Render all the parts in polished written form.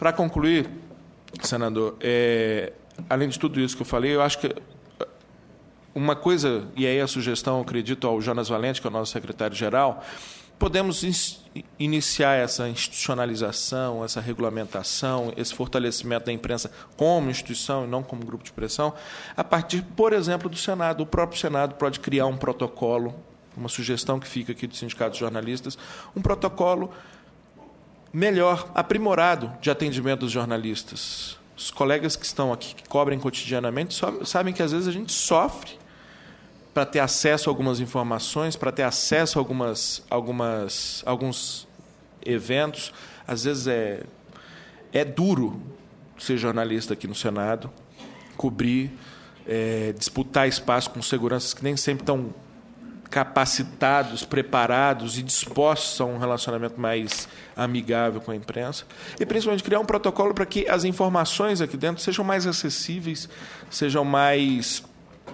Para concluir, senador, além de tudo isso que eu falei, eu acho que uma coisa, e aí a sugestão, eu acredito, ao Jonas Valente, que é o nosso secretário-geral, podemos iniciar essa institucionalização, essa regulamentação, esse fortalecimento da imprensa como instituição e não como grupo de pressão, a partir, por exemplo, do Senado. O próprio Senado pode criar um protocolo, uma sugestão que fica aqui do Sindicato de Jornalistas, um protocolo melhor, aprimorado de atendimento dos jornalistas. Os colegas que estão aqui, que cobrem cotidianamente, sabem que às vezes a gente sofre para ter acesso a algumas informações, para ter acesso a alguns eventos. Às vezes é duro ser jornalista aqui no Senado, cobrir, disputar espaço com seguranças que nem sempre estão capacitados, preparados e dispostos a um relacionamento mais amigável com a imprensa. E, principalmente, criar um protocolo para que as informações aqui dentro sejam mais acessíveis, sejam mais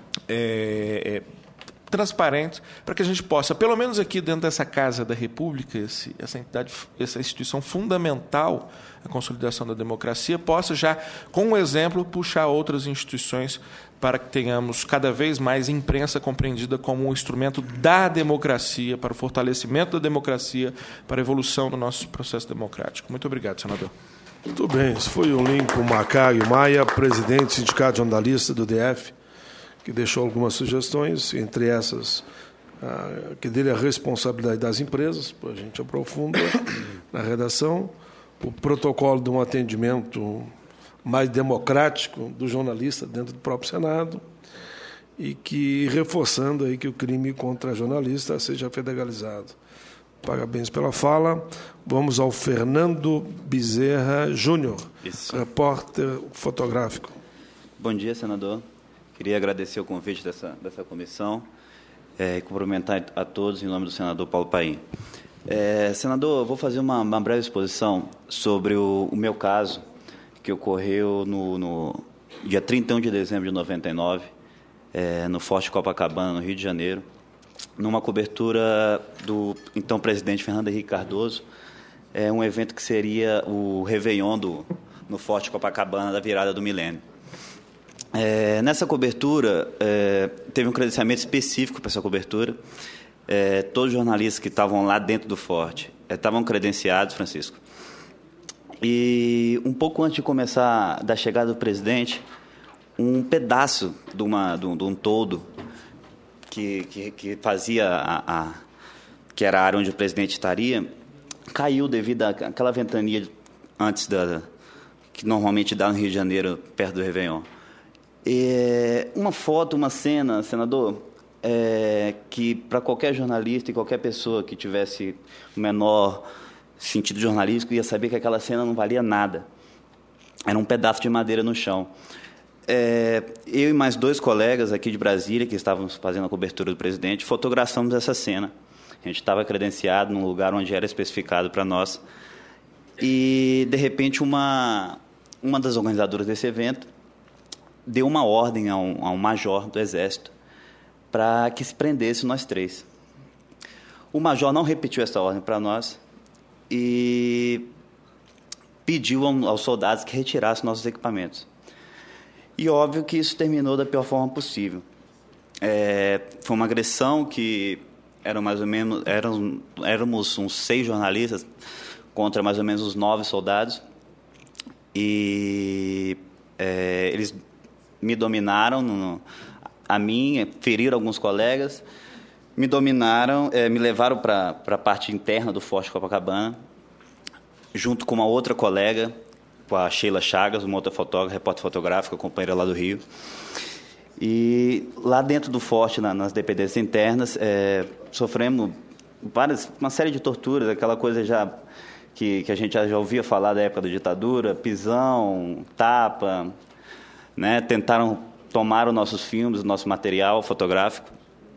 transparentes, para que a gente possa, pelo menos aqui dentro dessa Casa da República, essa entidade, essa instituição fundamental à consolidação da democracia, possa já, com um exemplo, puxar outras instituições para que tenhamos cada vez mais imprensa compreendida como um instrumento da democracia, para o fortalecimento da democracia, para a evolução do nosso processo democrático. Muito obrigado, senador. Muito bem, esse foi o Lincoln Macário Maia, presidente do Sindicato de Jornalistas do DF, que deixou algumas sugestões, entre essas, que dele a responsabilidade das empresas, a gente aprofunda na redação, o protocolo de um atendimento mais democrático do jornalista dentro do próprio Senado, e que reforçando aí que o crime contra jornalista seja federalizado. Parabéns pela fala. Vamos ao Fernando Bezerra Júnior, repórter fotográfico. Bom dia, senador. Queria agradecer o convite dessa comissão e cumprimentar a todos em nome do senador Paulo Paim. Senador, eu vou fazer uma breve exposição sobre o meu caso, que ocorreu no dia 31 de dezembro de 99, no Forte Copacabana, no Rio de Janeiro, numa cobertura do então presidente Fernando Henrique Cardoso, um evento que seria o Réveillon no Forte Copacabana da virada do milênio. Nessa cobertura, teve um credenciamento específico para essa cobertura. Todos os jornalistas que estavam lá dentro do Forte estavam credenciados, Francisco. E um pouco antes de começar da chegada do presidente, um pedaço de um toldo que fazia que era a área onde o presidente estaria, caiu devido àquela ventania antes que normalmente dá no Rio de Janeiro, perto do Réveillon. Uma foto, uma cena, senador, que para qualquer jornalista e qualquer pessoa que tivesse o menor sentido jornalístico ia saber que aquela cena não valia nada. Era um pedaço de madeira no chão. Eu e mais 2 colegas aqui de Brasília, que estávamos fazendo a cobertura do presidente, fotografamos essa cena. A gente estava credenciado num lugar onde era especificado para nós. E, de repente, uma das organizadoras desse evento deu uma ordem a um major do Exército para que se prendesse nós 3. O major não repetiu essa ordem para nós e pediu aos soldados que retirassem nossos equipamentos. E óbvio que isso terminou da pior forma possível. Foi uma agressão que eram mais ou menos, éramos uns 6 jornalistas contra mais ou menos uns 9 soldados. E eles me dominaram, a mim, feriram alguns colegas, me dominaram, me levaram para a parte interna do Forte Copacabana, junto com uma outra colega, com a Sheila Chagas, uma outra fotógrafa, repórter fotográfica, companheira lá do Rio. E lá dentro do Forte, nas dependências internas, sofremos uma série de torturas, aquela coisa já que a gente já ouvia falar da época da ditadura, pisão, tapa, né? Tentaram tomar os nossos filmes, o nosso material fotográfico.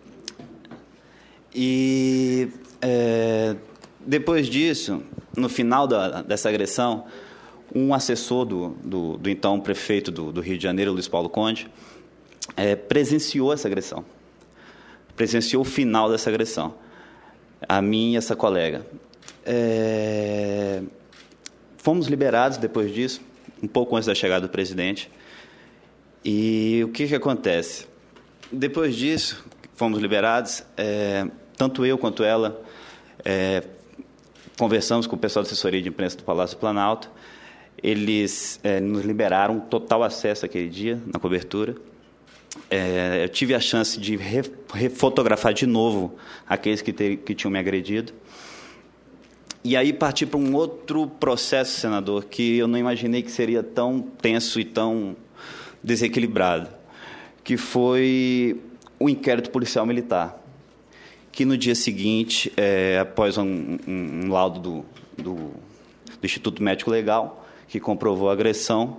E depois disso, no final dessa agressão, um assessor do então prefeito do Rio de Janeiro, Luiz Paulo Conde, presenciou essa agressão. Presenciou o final dessa agressão. A mim e essa colega. Fomos liberados depois disso, um pouco antes da chegada do presidente. E o que acontece? Depois disso, fomos liberados, tanto eu quanto ela conversamos com o pessoal da assessoria de imprensa do Palácio do Planalto. Eles nos liberaram total acesso aquele dia, na cobertura. Eu tive a chance de refotografar de novo aqueles que tinham me agredido. E aí partir para um outro processo, senador, que eu não imaginei que seria tão tenso e tão desequilibrado, que foi o inquérito policial militar, que no dia seguinte, após um laudo do Instituto Médico Legal, que comprovou a agressão,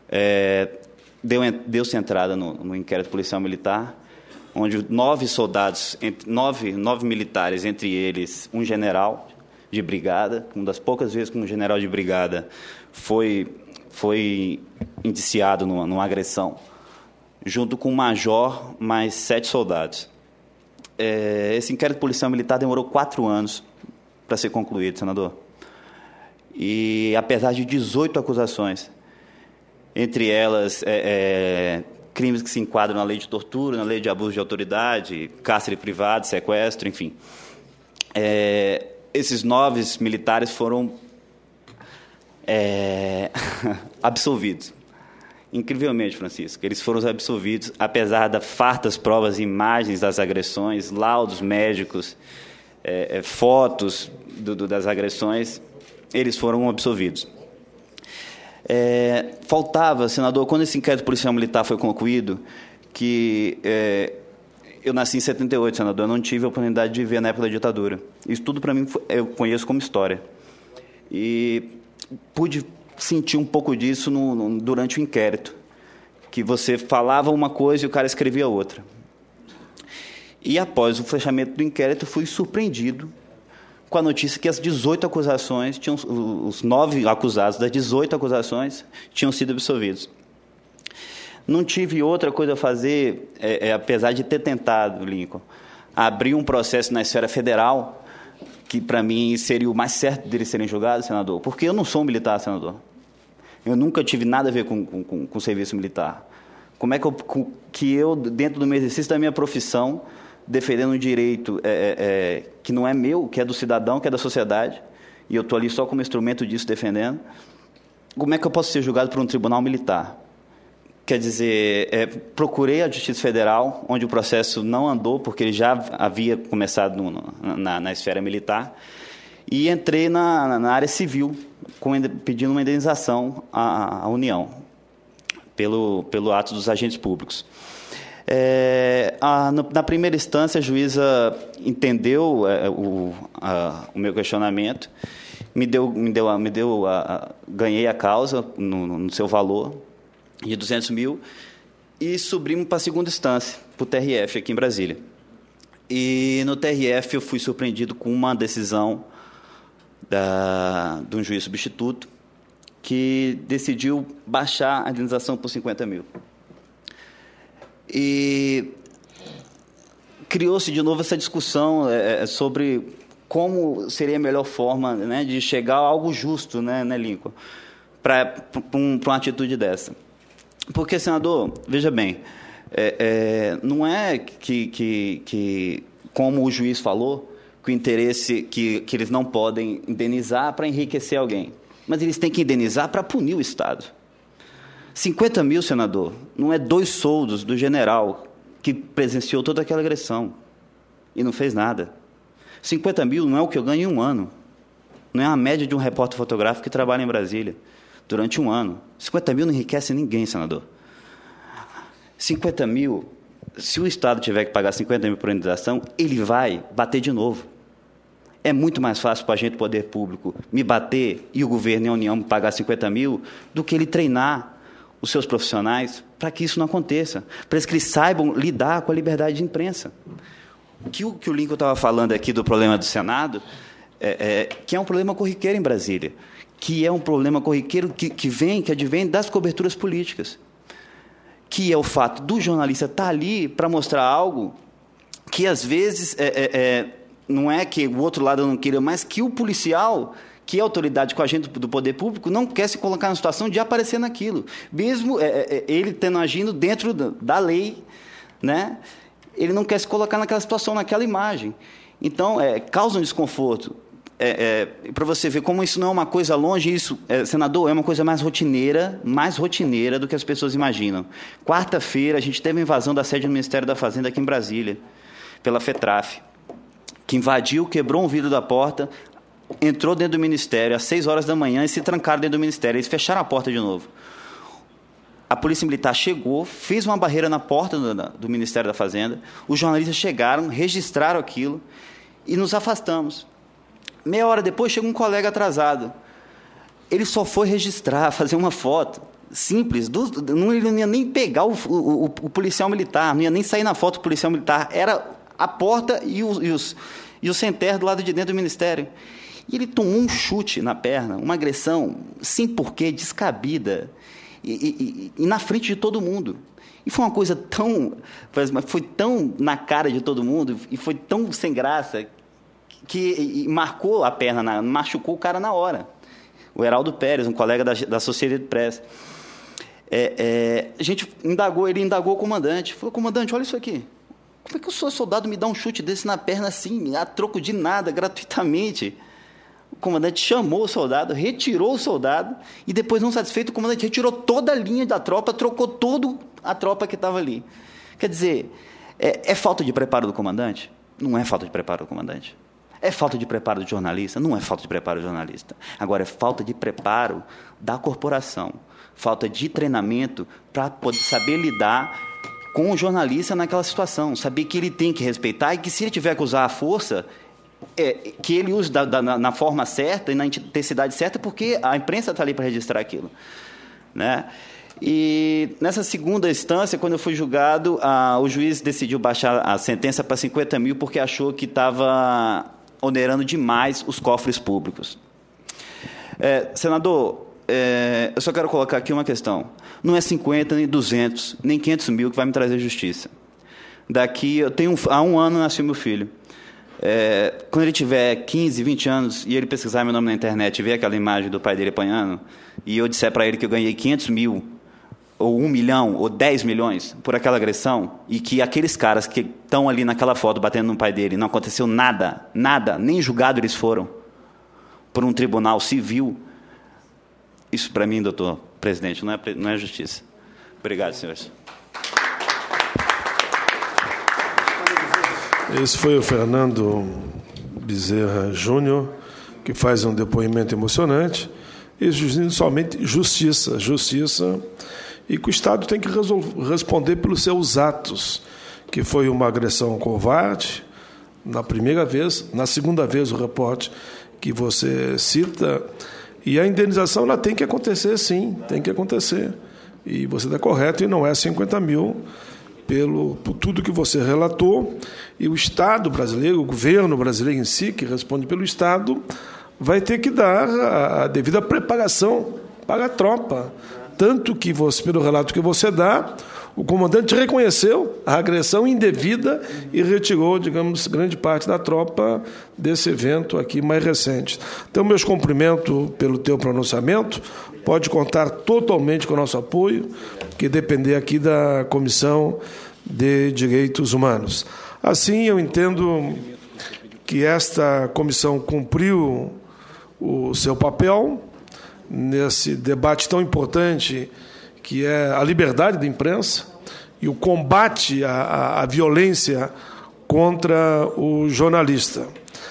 deu-se entrada no inquérito policial militar, onde 9 soldados, 9 militares, entre eles um general de brigada, uma das poucas vezes que um general de brigada foi indiciado numa agressão, junto com um major, mais 7 soldados. Esse inquérito policial militar demorou 4 anos para ser concluído, senador. E apesar de 18 acusações, entre elas crimes que se enquadram na lei de tortura, na lei de abuso de autoridade, cárcere privado, sequestro, enfim. Esses 9 militares foram absolvidos. Incrivelmente, Francisco, eles foram absolvidos, apesar das fartas provas e imagens das agressões, laudos médicos, fotos das agressões, eles foram absolvidos. Faltava, senador, quando esse inquérito policial militar foi concluído, que eu nasci em 78, senador, eu não tive a oportunidade de viver na época da ditadura. Isso tudo, para mim, eu conheço como história. E pude sentir um pouco disso durante o inquérito, que você falava uma coisa e o cara escrevia outra. E após o fechamento do inquérito, fui surpreendido com a notícia que as 18 acusações, os 9 acusados das 18 acusações tinham sido absolvidos. Não tive outra coisa a fazer, apesar de ter tentado, Lincoln, abrir um processo na esfera federal, que para mim seria o mais certo deles serem julgados, senador, porque eu não sou um militar, senador. Eu nunca tive nada a ver com o serviço militar. Como é que eu, dentro do meu exercício da minha profissão, defendendo um direito que não é meu, que é do cidadão, que é da sociedade, e eu estou ali só como instrumento disso defendendo, como é que eu posso ser julgado por um tribunal militar? Quer dizer, procurei a Justiça Federal, onde o processo não andou, porque ele já havia começado na esfera militar, e entrei na área civil, pedindo uma indenização à União, pelo ato dos agentes públicos. Na primeira instância, a juíza entendeu o meu questionamento, ganhei a causa no seu valor de 200 mil e subimos para a segunda instância, para o TRF aqui em Brasília. E no TRF eu fui surpreendido com uma decisão de um juiz substituto que decidiu baixar a indenização por 50 mil. E criou-se de novo essa discussão sobre como seria a melhor forma, né, de chegar a algo justo, né, Lincoln, para uma atitude dessa. Porque, senador, veja bem, não é que, como o juiz falou, que o interesse que eles não podem indenizar para enriquecer alguém, mas eles têm que indenizar para punir o Estado. 50 mil, senador, não é 2 soldos do general que presenciou toda aquela agressão e não fez nada. 50 mil não é o que eu ganho em um ano. Não é a média de um repórter fotográfico que trabalha em Brasília durante um ano. 50 mil não enriquece ninguém, senador. 50 mil, se o Estado tiver que pagar 50 mil por indenização, ele vai bater de novo. É muito mais fácil para a gente, poder público, me bater e o governo e a União me pagar 50 mil do que ele treinar os seus profissionais para que isso não aconteça, para que eles saibam lidar com a liberdade de imprensa. O que o Lincoln estava falando aqui do problema do Senado, que é um problema corriqueiro em Brasília, que é um problema corriqueiro que advém das coberturas políticas, que é o fato do jornalista estar ali para mostrar algo que, às vezes, não é que o outro lado não queira, mas que o policial que a autoridade com a agente do poder público não quer se colocar na situação de aparecer naquilo. Mesmo ele agindo dentro da lei, né? Ele não quer se colocar naquela situação, naquela imagem. Então, causa um desconforto. Para você ver como isso não é uma coisa longe, isso, senador, é uma coisa mais rotineira do que as pessoas imaginam. Quarta-feira, a gente teve a invasão da sede do Ministério da Fazenda aqui em Brasília, pela FETRAF, que invadiu, quebrou um vidro da porta, entrou dentro do Ministério às 6 horas da manhã e se trancaram dentro do Ministério. Eles fecharam a porta de novo. A Polícia Militar chegou, fez uma barreira na porta do Ministério da Fazenda, os jornalistas chegaram, registraram aquilo e nos afastamos. Meia hora depois, chega um colega atrasado. Ele só foi registrar, fazer uma foto simples. Não ia nem pegar o policial militar, não ia nem sair na foto do policial militar. Era a porta e o sem terra do lado de dentro do Ministério. E ele tomou um chute na perna, uma agressão sem porquê, descabida, e na frente de todo mundo. E foi uma coisa foi tão na cara de todo mundo, e foi tão sem graça, que marcou a perna, machucou o cara na hora. O Heraldo Pérez, um colega da Associated Press. A gente ele indagou o comandante. Falou, comandante, olha isso aqui. Como é que o senhor soldado me dá um chute desse na perna assim, a troco de nada, gratuitamente? O comandante chamou o soldado, retirou o soldado, e depois, não satisfeito, o comandante retirou toda a linha da tropa, trocou toda a tropa que estava ali. Quer dizer, é falta de preparo do comandante? Não é falta de preparo do comandante. É falta de preparo do jornalista? Não é falta de preparo do jornalista. Agora, é falta de preparo da corporação, falta de treinamento para poder saber lidar com o jornalista naquela situação, saber que ele tem que respeitar e que, se ele tiver que usar a força, que ele use na forma certa e na intensidade certa, porque a imprensa está ali para registrar aquilo, né? E nessa segunda instância, quando eu fui julgado, o juiz decidiu baixar a sentença para 50 mil porque achou que estava onerando demais os cofres públicos. Senador, eu só quero colocar aqui uma questão. Não é 50, nem 200, nem 500 mil que vai me trazer justiça. Há um ano nasceu meu filho. Quando ele tiver 15, 20 anos e ele pesquisar meu nome na internet e ver aquela imagem do pai dele apanhando, e eu disser para ele que eu ganhei 500 mil, ou 1 milhão, ou 10 milhões por aquela agressão, e que aqueles caras que estão ali naquela foto batendo no pai dele, não aconteceu nada, nem julgado eles foram por um tribunal civil, isso para mim, doutor presidente, não é justiça. Obrigado, senhores. Esse foi o Fernando Bezerra Júnior, que faz um depoimento emocionante, exigindo somente justiça, e que o Estado tem que responder pelos seus atos, que foi uma agressão covarde, na primeira vez, na segunda vez o reporte que você cita, e a indenização ela tem que acontecer, sim, tem que acontecer. E você está correto, e não é 50 mil, por tudo que você relatou, e o Estado brasileiro, o governo brasileiro em si, que responde pelo Estado, vai ter que dar a devida preparação para a tropa. Tanto que, pelo relato que você dá, o comandante reconheceu a agressão indevida e retirou, digamos, grande parte da tropa desse evento aqui mais recente. Então, meus cumprimentos pelo teu pronunciamento, pode contar totalmente com o nosso apoio, que depender aqui da Comissão de Direitos Humanos. Assim, eu entendo que esta comissão cumpriu o seu papel nesse debate tão importante que é a liberdade da imprensa e o combate à violência contra o jornalista.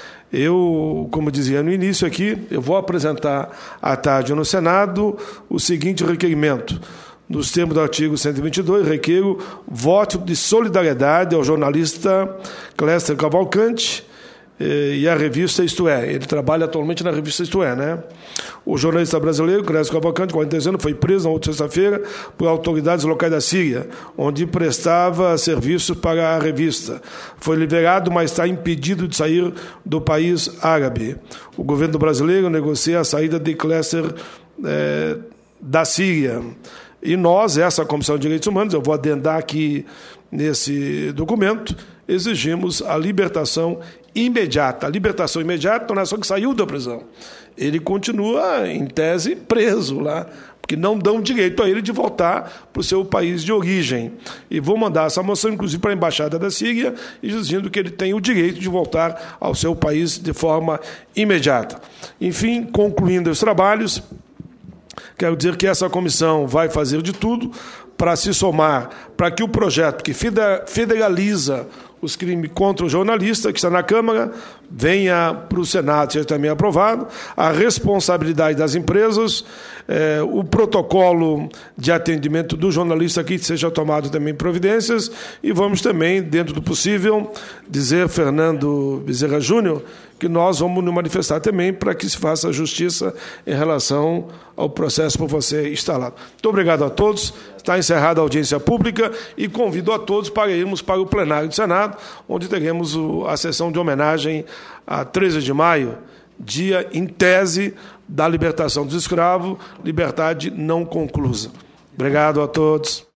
Eu, como dizia no início aqui, eu vou apresentar à tarde no Senado o seguinte requerimento. Nos termos do artigo 122, requeiro voto de solidariedade ao jornalista Cléster Cavalcante e à revista Isto É. Ele trabalha atualmente na revista Isto É, né? O jornalista brasileiro, Cléster Cavalcante, 46 anos, foi preso na outra sexta-feira por autoridades locais da Síria, onde prestava serviços para a revista. Foi liberado, mas está impedido de sair do país árabe. O governo brasileiro negocia a saída de Cléster da Síria. E nós, essa Comissão de Direitos Humanos, eu vou adendar aqui nesse documento, exigimos a libertação imediata. A libertação imediata não é só que saiu da prisão. ele continua, em tese, preso lá, porque não dão direito a ele de voltar para o seu país de origem. E vou mandar essa moção, inclusive, para a Embaixada da Síria, e dizendo que ele tem o direito de voltar ao seu país de forma imediata. Enfim, concluindo os trabalhos, quero dizer que essa comissão vai fazer de tudo para se somar, para que o projeto que federaliza os crimes contra o jornalista, que está na Câmara, venha para o Senado, seja também aprovado, a responsabilidade das empresas, o protocolo de atendimento do jornalista aqui seja tomado também providências, e vamos também, dentro do possível, dizer, Fernando Bezerra Júnior, que nós vamos nos manifestar também para que se faça justiça em relação ao processo por você instalado. Muito obrigado a todos. Está encerrada a audiência pública e convido a todos para irmos para o plenário do Senado, onde teremos a sessão de homenagem a 13 de maio, dia, em tese, da libertação dos escravos, liberdade não conclusa. Obrigado a todos.